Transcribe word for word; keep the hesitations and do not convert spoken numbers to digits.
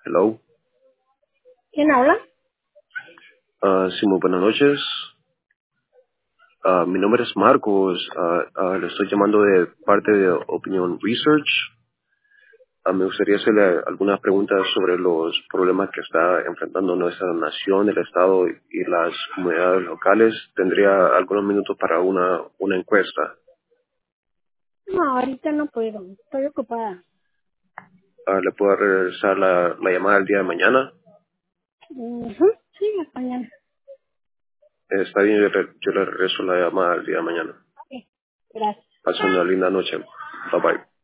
Hello. ¿Quién habla? Ah, sí, muy buenas noches. Ah, mi nombre es Marcos. Ah, ah, le estoy llamando de parte de Opinion Research. Ah, me gustaría hacerle algunas preguntas sobre los problemas que está enfrentando nuestra nación, el Estado y las comunidades locales. Tendría algunos minutos para una, una encuesta. No, ahorita no puedo. Estoy ocupada. Ah, ¿Le puedo regresar la, la llamada el día de mañana? Ujú. Sí, hasta mañana. Eh, está bien, yo le, yo le regreso la llamada el día de mañana. Ok, gracias. Pase una linda noche. Bye bye.